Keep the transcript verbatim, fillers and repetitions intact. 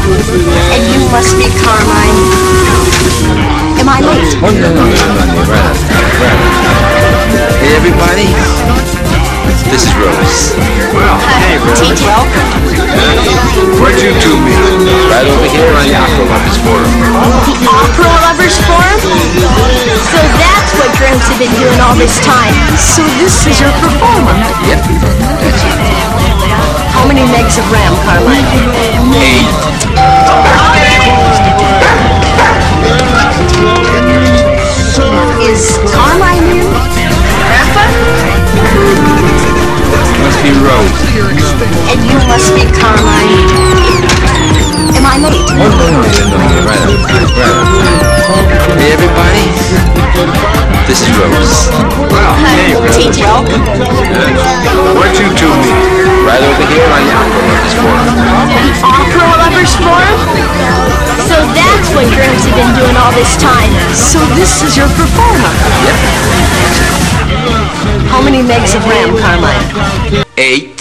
And you must be Carmine. Am I late? Oh, no, no, no, no, no, right, right. Hey, everybody. This is Rose. Well, hey, Rose. T J. Where'd you two meet? Right over here on the Opera Lovers Forum. The Opera Lovers Forum? So that's what Gramps have been doing all this time. So this is your performer. Yep, that's it. How many megs of RAM, Carmine? Eight. Is Carmine in? Grandpa? Must be Rose. And you must be Carmine. Am I late? Oh, no, no, no, no, no, right, right. Hey, everybody. This is Rose. Well, hey, Rose. T J. Where'd you two meet? Right over here on the Opera Lovers Forum. The Opera Lovers Forum? So that's what Gramps have been doing all this time. So this is your performer. Yep. How many megs of RAM, Carmine? Eight.